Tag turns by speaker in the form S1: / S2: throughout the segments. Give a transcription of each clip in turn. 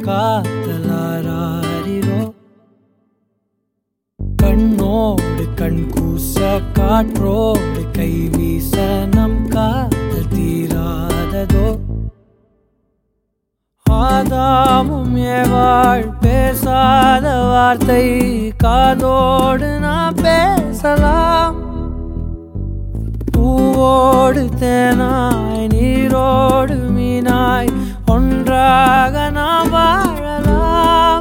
S1: காதலாரிரோ கண்ணோடு கண் கூச காற்றோடு கை வீச நம் காதல் தீராததோ ஆதாமும் ஏவாள் பேசாத வார்த்தை காதோடு நாம் பேசலாம் பூவோடு தேனாய் நீரோடு மீனாய் ஒன்றாக நாம் வாழலாம்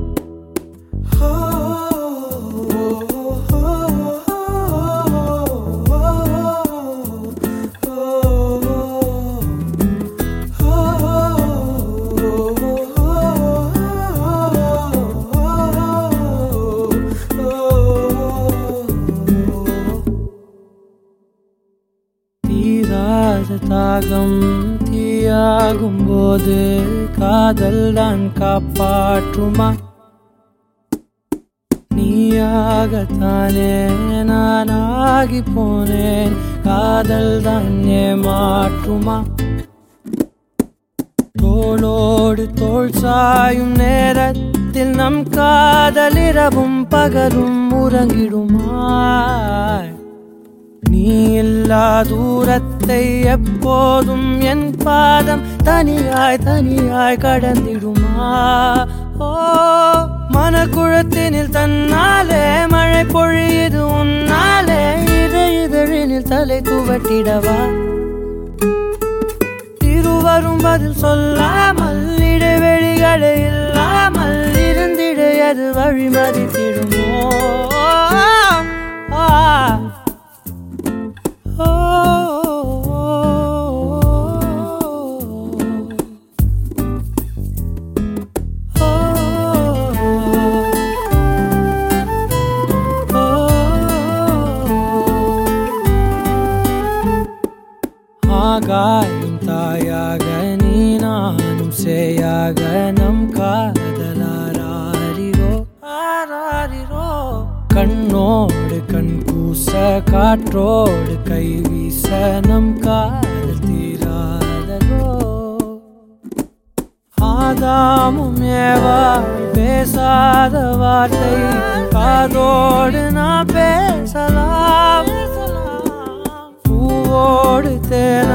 S1: தாகம் தீயாகும் போது காதல் தான் காப்பாற்றுமா நீயாகத்தானே நானாகி போனேன் காதல் தான் ஏமாற்றுமா தோளோடு தோள் சாயும் நேரத்தில் நம் காதல் இரவும் பகலும் உறங்கிடுமா நீ இல்லா தூரத்தை எப்போதும் என் பாதம் தனியாய் தனியாய் கடந்திடுமா ஓ மனக்குழத்தினில் தன்னாலே மழை பொழியுது உன்னாலே இதழிதழினில் தலை துவட்டிடவா இருவரும் பதில் சொல்லாமல் இடைவெளிகளை இல்லாமல் இருந்திட அது வழிமறித்திடுமோ ஆகாயும் தாயாக நீ நானும் சேயாக நம் காதலாரிரோ ஆராரிரோ கண்ணோடு கண் கூச காற்றோடு கை வீச நம் காதல் தீராததோ ஆதாமும் ஏவாள் பேசாத வார்த்தை காதோடு நான் பேசலாம் பூவோடு தேர்